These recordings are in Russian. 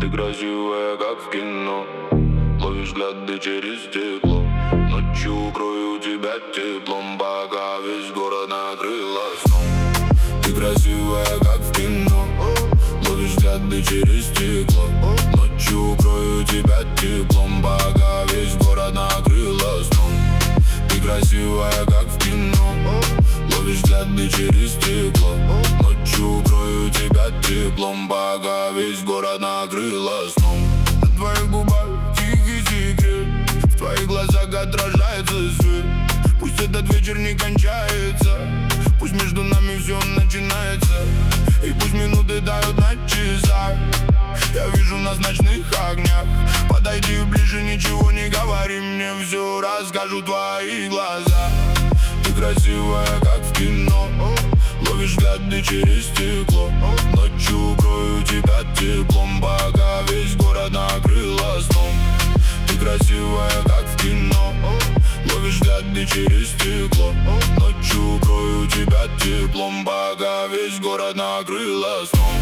Ты красивая, как в кино, ловишь взгляды через стекло. Ночью укрою тебя теплом, пока весь город накрыло сном. Ты красивая, как в кино, ловишь взгляды через стекло. Ночью укрою тебя теплом, пока весь город накрыло сном. Ты красивая, как в кино, ловишь взгляды через стекло. Ночью укрою тебя теплом, пока весь город накрыло сном. На твоих губах тихий секрет, в твоих глазах отражается свет. Пусть этот вечер не кончается, пусть между нами все начинается, и пусть минуты тают на часах. Я вижу нас в ночных огнях. Подойди ближе, ничего не говори, мне все расскажу твои глаза. Ты красивая, как в кино, ловишь взгляды через стекло. Ночью укрою тебя теплом, пока весь город накрыло сном. Ты красивая, как в кино, ловишь взгляды через стекло. Ночью укрою тебя теплом, пока весь город накрыло сном.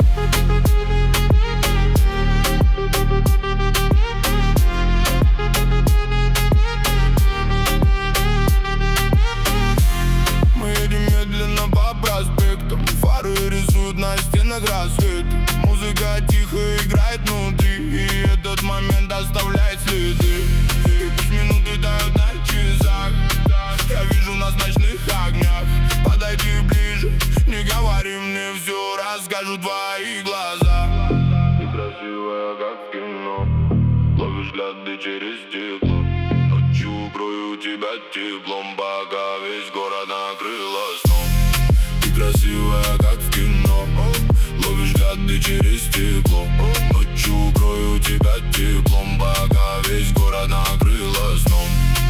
Мы едем медленно по проспектам, фары рисуют на стенах рассвет. Музыка тихо играет внутри, и этот момент оставляет следы. И пусть минуты тают на часах, я вижу нас в ночных огнях. Подойди ближе, не говори, мне все расскажу твои глаза. Ты красивая, как в кино, ловишь взгляды через стекло. Ночью укрою тебя теплом, пока весь город накрыло сном. Ты красивая, как в кино, ловишь взгляды через стекло. Ночью укрою тебя теплом, пока весь город накрыло сном.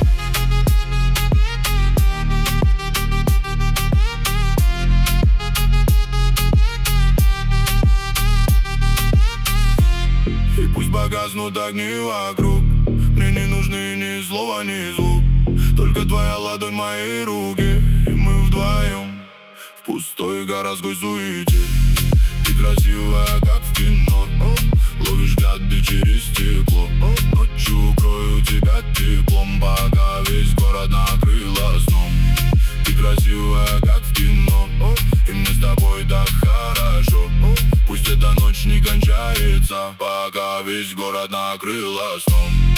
И пусть погаснут огни вокруг, мне не нужны ни слова, ни звук, только твоя ладонь в моей руке, и мы вдвоем в пустой городской суете. Ты красивая, как в кино, ловишь взгляды через стекло. Ночью укрою тебя теплом, пока весь город накрыло сном. Ты красивая, как в кино, и мне с тобой так хорошо. Пусть эта ночь не кончается, пока весь город накрыло сном.